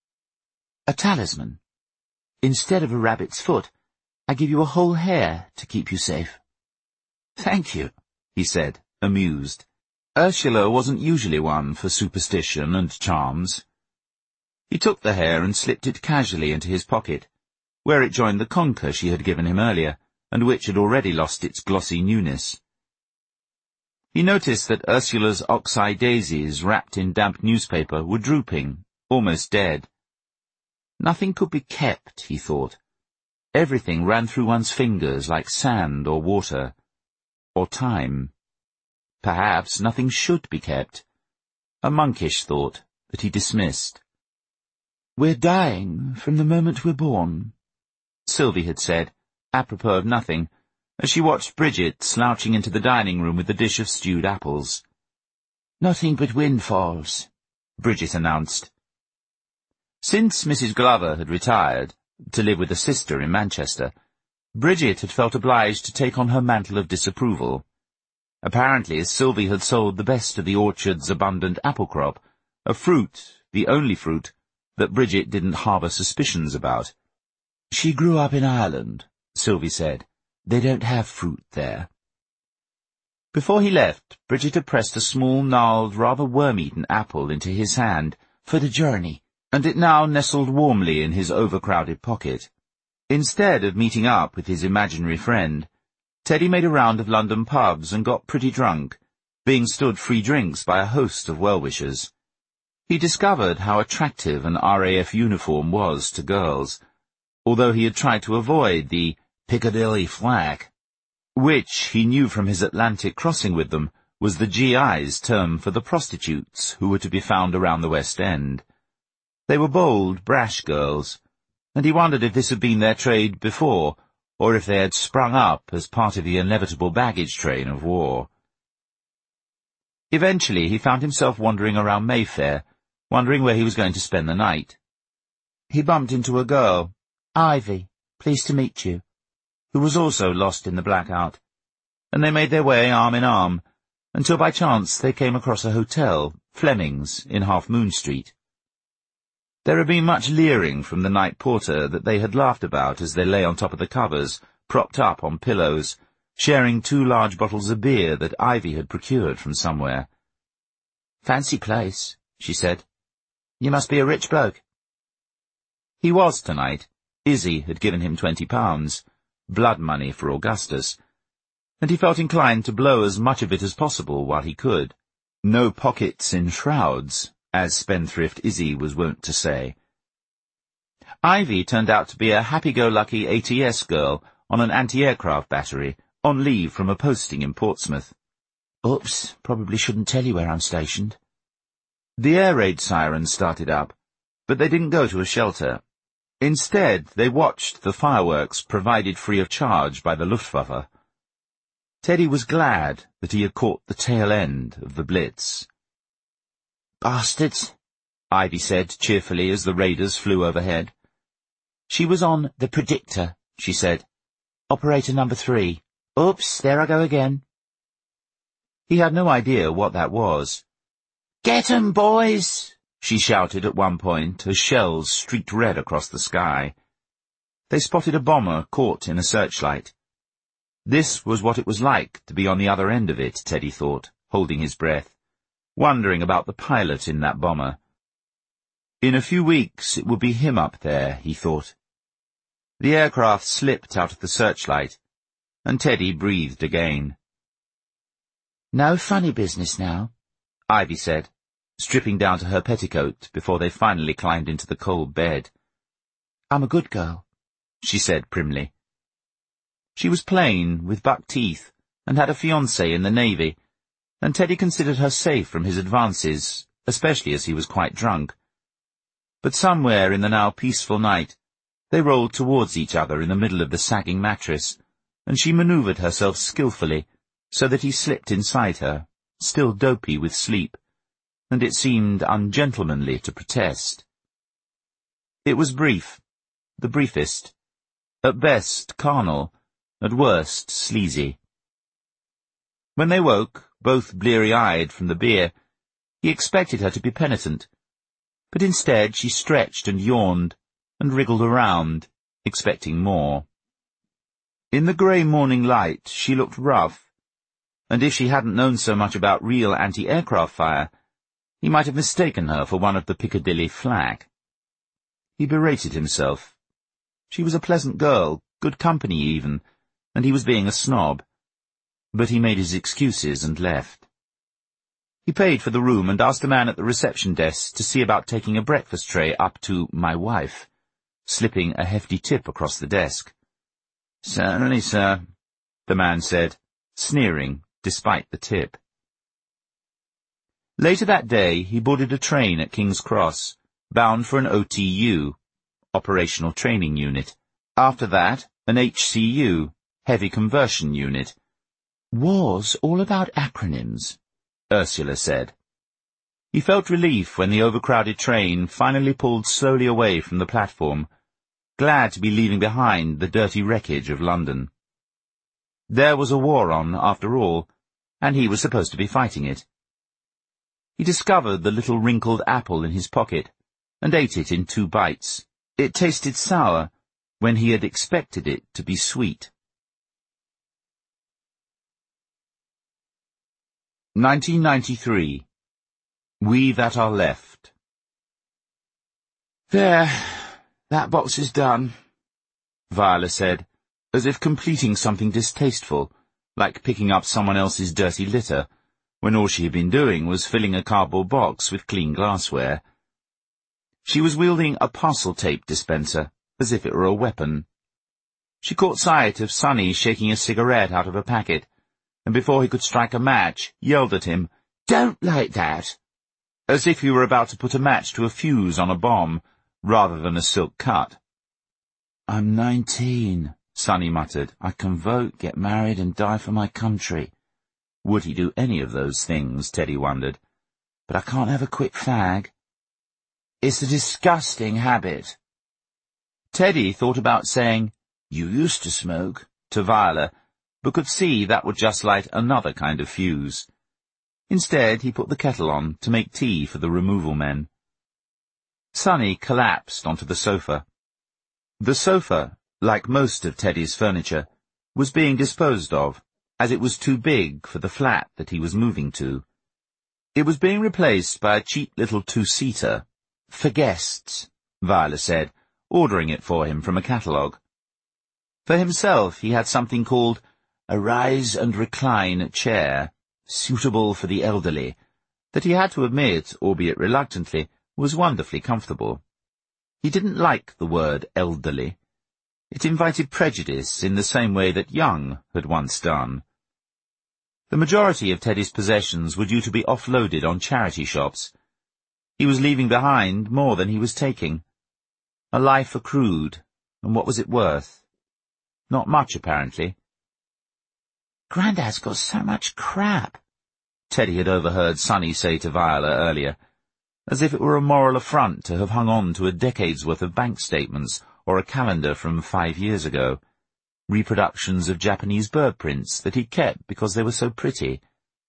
A talisman. Instead of a rabbit's foot, I give you a whole hare to keep you safe. Thank you, he said, amused. Ursula wasn't usually one for superstition and charms. He took the hare and slipped it casually into his pocket, where it joined the conker she had given him earlier, and which had already lost its glossy newness. He noticed that Ursula's ox-eye daisies wrapped in damp newspaper were drooping, almost dead. Nothing could be kept, he thought. Everything ran through one's fingers like sand or water, or time. Perhaps nothing should be kept. A monkish thought that he dismissed. We're dying from the moment we're born, Sylvie had said, apropos of nothing, as she watched Bridget slouching into the dining room with a dish of stewed apples. Nothing but windfalls, Bridget announced. Since Missus Glover had retired, to live with a sister in Manchester, Bridget had felt obliged to take on her mantle of disapproval. Apparently, as Sylvie had sold the best of the orchard's abundant apple crop, a fruit, the only fruit, that Bridget didn't harbour suspicions about. She grew up in Ireland, Sylvie said. They don't have fruit there. Before he left, Bridget had pressed a small, gnarled, rather worm-eaten apple into his hand for the journey, and it now nestled warmly in his overcrowded pocket. Instead of meeting up with his imaginary friend, Teddy made a round of London pubs and got pretty drunk, being stood free drinks by a host of well-wishers. He discovered how attractive an R A F uniform was to girls, although he had tried to avoid the Piccadilly flack, which, he knew from his Atlantic crossing with them, was the G I's term for the prostitutes who were to be found around the West End. They were bold, brash girls, and he wondered if this had been their trade before, or if they had sprung up as part of the inevitable baggage train of war. Eventually he found himself wandering around Mayfair, wondering where he was going to spend the night. He bumped into a girl, Ivy, pleased to meet you, who was also lost in the blackout, and they made their way arm in arm, until by chance they came across a hotel, Fleming's, in Half Moon Street. There had been much leering from the night porter that they had laughed about as they lay on top of the covers, propped up on pillows, sharing two large bottles of beer that Ivy had procured from somewhere. Fancy place, she said. You must be a rich bloke. He was tonight. Izzy had given him twenty pounds, blood money for Augustus, and he felt inclined to blow as much of it as possible while he could. No pockets in shrouds, as spendthrift Izzy was wont to say. Ivy turned out to be a happy-go-lucky A T S girl on an anti-aircraft battery, on leave from a posting in Portsmouth. Oops, probably shouldn't tell you where I'm stationed. The air raid sirens started up, but they didn't go to a shelter. Instead, they watched the fireworks provided free of charge by the Luftwaffe. Teddy was glad that he had caught the tail end of the Blitz. Bastards, Ivy said cheerfully as the raiders flew overhead. She was on the Predictor, she said. Operator number three. Oops, there I go again. He had no idea what that was. Get 'em, boys, she shouted at one point as shells streaked red across the sky. They spotted a bomber caught in a searchlight. This was what it was like to be on the other end of it, Teddy thought, holding his breath, wondering about the pilot in that bomber. In a few weeks it would be him up there, he thought. The aircraft slipped out of the searchlight, and Teddy breathed again. No funny business now, Ivy said, stripping down to her petticoat before they finally climbed into the cold bed. "I'm a good girl," she said primly. She was plain, with buck teeth, and had a fiancé in the Navy, and Teddy considered her safe from his advances, especially as he was quite drunk. But somewhere in the now peaceful night, they rolled towards each other in the middle of the sagging mattress, and she manoeuvred herself skillfully, so that he slipped inside her, still dopey with sleep, and it seemed ungentlemanly to protest. It was brief, the briefest, at best carnal, at worst sleazy. When they woke, both bleary-eyed from the beer, he expected her to be penitent, but instead she stretched and yawned, and wriggled around, expecting more. In the grey morning light she looked rough, and if she hadn't known so much about real anti-aircraft fire, he might have mistaken her for one of the Piccadilly flak. He berated himself. She was a pleasant girl, good company even, and he was being a snob. But he made his excuses and left. He paid for the room and asked a man at the reception desk to see about taking a breakfast tray up to my wife, slipping a hefty tip across the desk. "Certainly, sir," the man said, sneering despite the tip. Later that day he boarded a train at King's Cross, bound for an O T U, Operational Training Unit. After that, an H C U, Heavy Conversion Unit. "War's all about acronyms," Ursula said. He felt relief when the overcrowded train finally pulled slowly away from the platform, glad to be leaving behind the dirty wreckage of London. There was a war on, after all, and he was supposed to be fighting it. He discovered the little wrinkled apple in his pocket, and ate it in two bites. It tasted sour, when he had expected it to be sweet. nineteen ninety-three. We That Are Left. "There, that box is done," Viola said, as if completing something distasteful, like picking up someone else's dirty litter, when all she had been doing was filling a cardboard box with clean glassware. She was wielding a parcel tape dispenser, as if it were a weapon. She caught sight of Sonny shaking a cigarette out of a packet, and before he could strike a match, yelled at him, "Don't light that!" as if he were about to put a match to a fuse on a bomb, rather than a silk cut. "I'm nineteen," Sonny muttered. "I can vote, get married, and die for my country." Would he do any of those things, Teddy wondered. "But I can't have a quick fag. It's a disgusting habit." Teddy thought about saying, "You used to smoke," to Viola, but could see that would just light another kind of fuse. Instead, he put the kettle on to make tea for the removal men. Sonny collapsed onto the sofa. The sofa, like most of Teddy's furniture, was being disposed of, as it was too big for the flat that he was moving to. It was being replaced by a cheap little two-seater. "For guests," Viola said, ordering it for him from a catalogue. For himself, he had something called a rise and recline chair, suitable for the elderly, that he had to admit, albeit reluctantly, was wonderfully comfortable. He didn't like the word elderly. It invited prejudice in the same way that young had once done. The majority of Teddy's possessions were due to be offloaded on charity shops. He was leaving behind more than he was taking. A life accrued, and what was it worth? Not much, apparently. "Grandad's got so much crap," Teddy had overheard Sonny say to Viola earlier, as if it were a moral affront to have hung on to a decade's worth of bank statements or a calendar from five years ago, reproductions of Japanese bird prints that he kept because they were so pretty.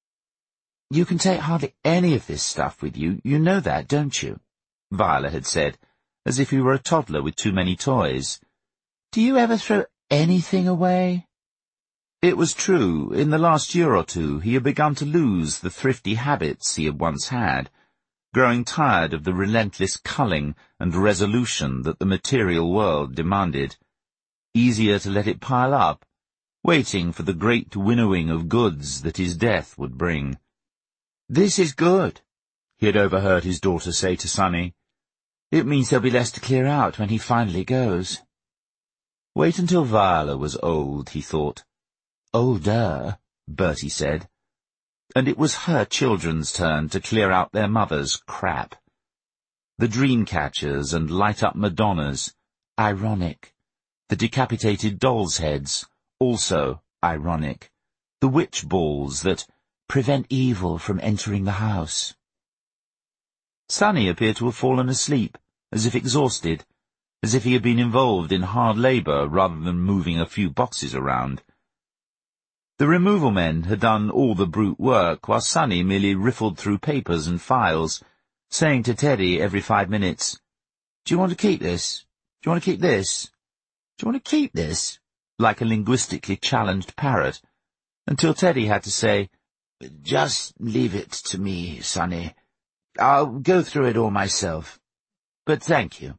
"You can take hardly any of this stuff with you, you know that, don't you?" Viola had said, as if he were a toddler with too many toys. "Do you ever throw anything away?" It was true, in the last year or two he had begun to lose the thrifty habits he had once had, growing tired of the relentless culling and resolution that the material world demanded. Easier to let it pile up, waiting for the great winnowing of goods that his death would bring. "This is good," he had overheard his daughter say to Sonny. It means there'll be less to clear out when he finally goes. Wait until Viola was old, he thought. Older, Bertie said. And it was her children's turn to clear out their mother's crap. The dream catchers and light-up Madonnas, ironic. The decapitated dolls' heads, also ironic. The witch balls that prevent evil from entering the house. Sonny appeared to have fallen asleep, as if exhausted, as if he had been involved in hard labour rather than moving a few boxes around. The removal men had done all the brute work, while Sonny merely riffled through papers and files, saying to Teddy every five minutes, "Do you want to keep this? Do you want to keep this? Do you want to keep this?" like a linguistically challenged parrot, until Teddy had to say, "Just leave it to me, Sonny. I'll go through it all myself. But thank you."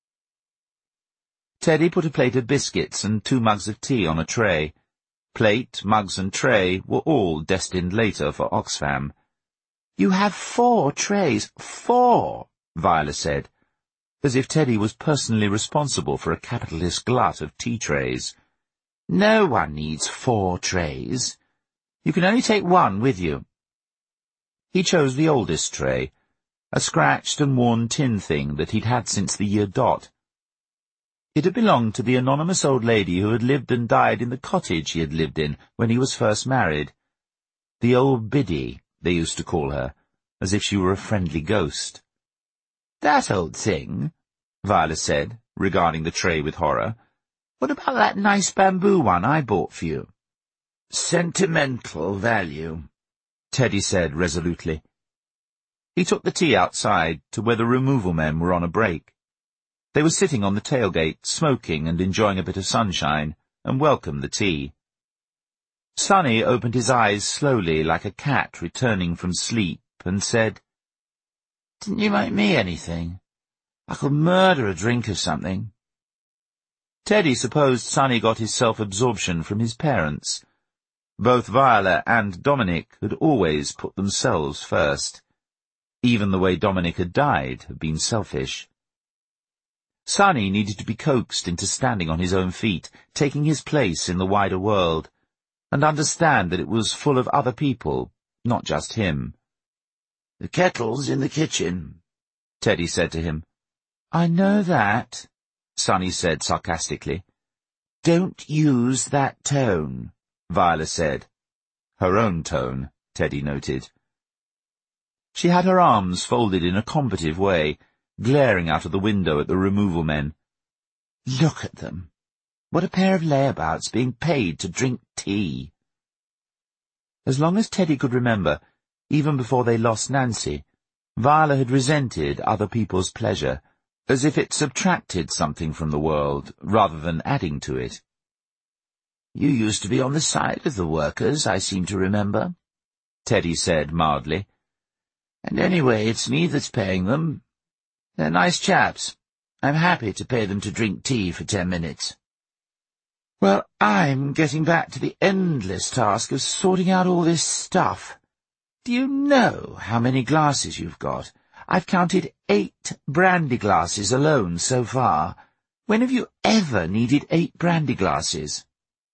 Teddy put a plate of biscuits and two mugs of tea on a tray. Plate, mugs and tray were all destined later for Oxfam. "You have four trays, four," Viola said, as if Teddy was personally responsible for a capitalist glut of tea trays. "No one needs four trays. You can only take one with you." He chose the oldest tray, a scratched and worn tin thing that he'd had since the year dot. It had belonged to the anonymous old lady who had lived and died in the cottage he had lived in when he was first married. The old biddy, they used to call her, as if she were a friendly ghost. "That old thing," Viola said, regarding the tray with horror. "What about that nice bamboo one I bought for you?" "Sentimental value," Teddy said resolutely. He took the tea outside to where the removal men were on a break. They were sitting on the tailgate, smoking and enjoying a bit of sunshine, and welcomed the tea. Sonny opened his eyes slowly like a cat returning from sleep and said, "Didn't you make me anything? I could murder a drink of something." Teddy supposed Sonny got his self-absorption from his parents. Both Viola and Dominic had always put themselves first. Even the way Dominic had died had been selfish. Sonny needed to be coaxed into standing on his own feet, taking his place in the wider world, and understand that it was full of other people, not just him. "The kettle's in the kitchen," Teddy said to him. "I know that," Sonny said sarcastically. "Don't use that tone," Viola said. Her own tone, Teddy noted. She had her arms folded in a combative way, glaring out of the window at the removal men. "Look at them. What a pair of layabouts being paid to drink tea." As long as Teddy could remember, even before they lost Nancy, Viola had resented other people's pleasure, as if it subtracted something from the world, rather than adding to it. "You used to be on the side of the workers, I seem to remember," Teddy said mildly. "And anyway, it's me that's paying them. They're nice chaps. I'm happy to pay them to drink tea for ten minutes. Well, I'm getting back to the endless task of sorting out all this stuff. Do you know how many glasses you've got? I've counted eight brandy glasses alone so far. When have you ever needed eight brandy glasses?"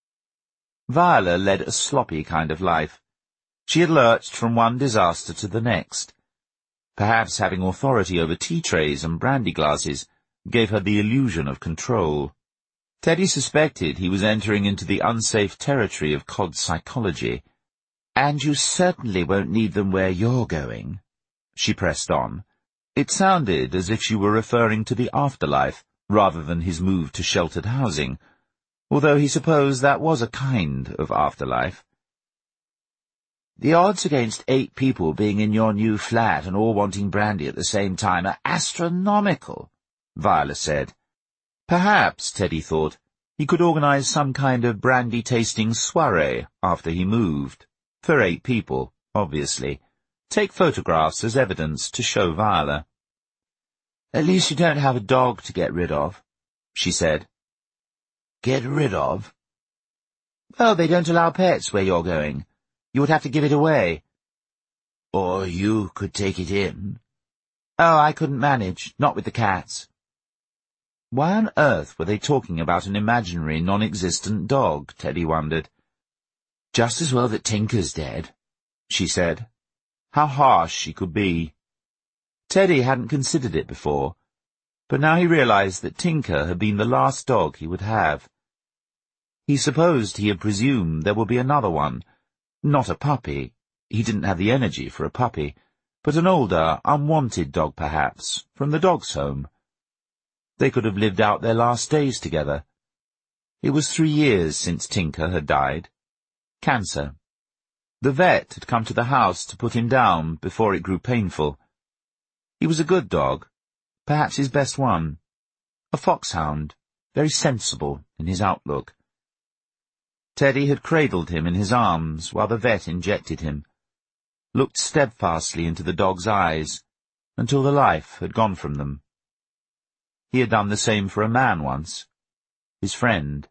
Viola led a sloppy kind of life. She had lurched from one disaster to the next. Perhaps having authority over tea trays and brandy glasses gave her the illusion of control. Teddy suspected he was entering into the unsafe territory of cod psychology. "And you certainly won't need them where you're going," she pressed on. It sounded as if she were referring to the afterlife rather than his move to sheltered housing, although he supposed that was a kind of afterlife. "The odds against eight people being in your new flat and all wanting brandy at the same time are astronomical," Viola said. Perhaps, Teddy thought, he could organize some kind of brandy-tasting soiree after he moved. For eight people, obviously. Take photographs as evidence to show Viola. "At least you don't have a dog to get rid of," she said. "Get rid of?" "Well, they don't allow pets where you're going. You would have to give it away." Or you could take it in. Oh, I couldn't manage, not with the cats. Why on earth were they talking about an imaginary, non-existent dog, Teddy wondered. Just as well that Tinker's dead, she said. How harsh she could be. Teddy hadn't considered it before, but now he realized that Tinker had been the last dog he would have. He supposed he had presumed there would be another one, not a puppy. He didn't have the energy for a puppy, but an older, unwanted dog perhaps, from the dog's home. They could have lived out their last days together. It was three years since Tinker had died. Cancer. The vet had come to the house to put him down before it grew painful. He was a good dog, perhaps his best one. A foxhound, very sensible in his outlook. Teddy had cradled him in his arms while the vet injected him, looked steadfastly into the dog's eyes until the life had gone from them. He had done the same for a man once, his friend.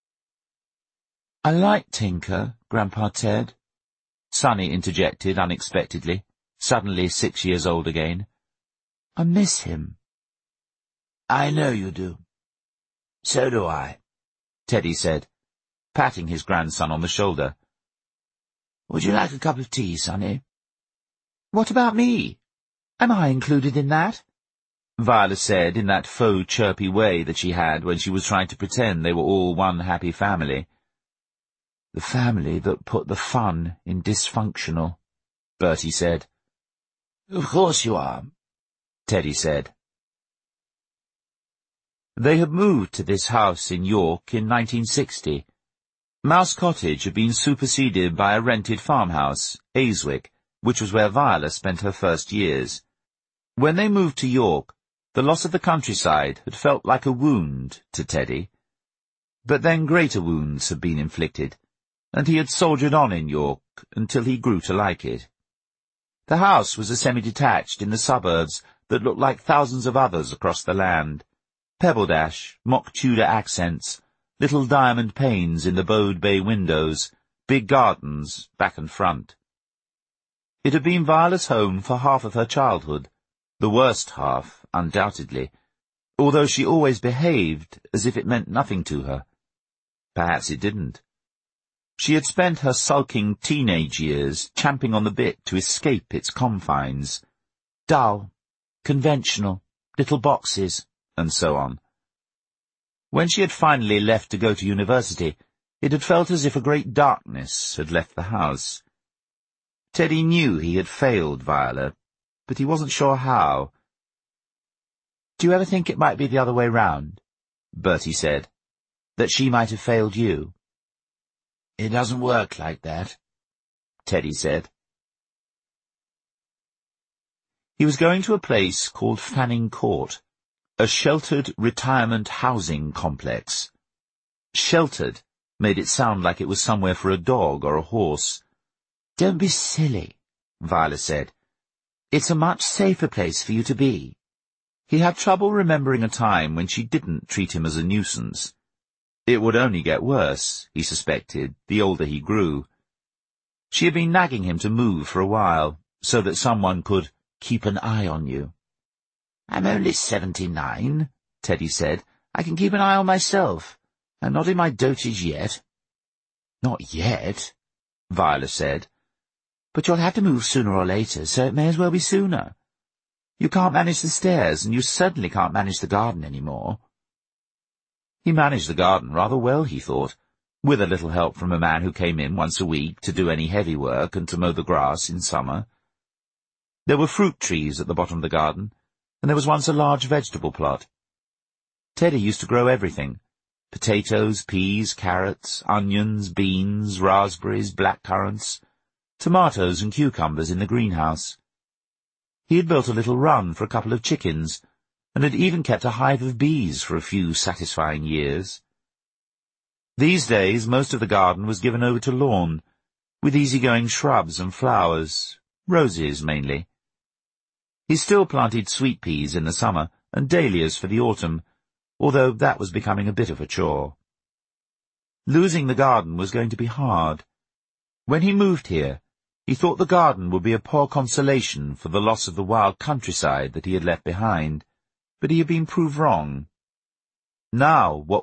I like Tinker, Grandpa Ted, Sonny interjected unexpectedly, suddenly six years old again. I miss him. I know you do. So do I, Teddy said, patting his grandson on the shoulder. Would you like a cup of tea, Sonny? What about me? Am I included in that? Viola said in that faux chirpy way that she had when she was trying to pretend they were all one happy family. The family that put the fun in dysfunctional, Bertie said. Of course you are, Teddy said. They had moved to this house in York in nineteen sixty. Mouse Cottage had been superseded by a rented farmhouse, Ayswick, which was where Viola spent her first years. When they moved to York, the loss of the countryside had felt like a wound to Teddy. But then greater wounds had been inflicted, and he had soldiered on in York until he grew to like it. The house was a semi-detached in the suburbs that looked like thousands of others across the land. Pebbledash, mock Tudor accents, little diamond panes in the bowed bay windows, big gardens, back and front. It had been Viola's home for half of her childhood, the worst half, undoubtedly, although she always behaved as if it meant nothing to her. Perhaps it didn't. She had spent her sulking teenage years champing on the bit to escape its confines. Dull, conventional, little boxes, and so on. When she had finally left to go to university, it had felt as if a great darkness had left the house. Teddy knew he had failed Viola, but he wasn't sure how. Do you ever think it might be the other way round? Bertie said. That she might have failed you? It doesn't work like that, Teddy said. He was going to a place called Fanning Court, a sheltered retirement housing complex. Sheltered made it sound like it was somewhere for a dog or a horse. Don't be silly, Viola said. It's a much safer place for you to be. He had trouble remembering a time when she didn't treat him as a nuisance. It would only get worse, he suspected, the older he grew. She had been nagging him to move for a while, so that someone could keep an eye on you. I'm only seventy-nine, Teddy said. I can keep an eye on myself. I'm not in my dotage yet. Not yet, Viola said. But you'll have to move sooner or later, so it may as well be sooner. You can't manage the stairs, and you certainly can't manage the garden any more. He managed the garden rather well, he thought, with a little help from a man who came in once a week to do any heavy work and to mow the grass in summer. There were fruit trees at the bottom of the garden, and there was once a large vegetable plot. Teddy used to grow everything. Potatoes, peas, carrots, onions, beans, raspberries, blackcurrants, tomatoes and cucumbers in the greenhouse. He had built a little run for a couple of chickens, and had even kept a hive of bees for a few satisfying years. These days most of the garden was given over to lawn, with easy-going shrubs and flowers, roses mainly. He still planted sweet peas in the summer and dahlias for the autumn, although that was becoming a bit of a chore. Losing the garden was going to be hard. When he moved here, He thought the garden would be a poor consolation for the loss of the wild countryside that he had left behind, but he had been proved wrong. Now, what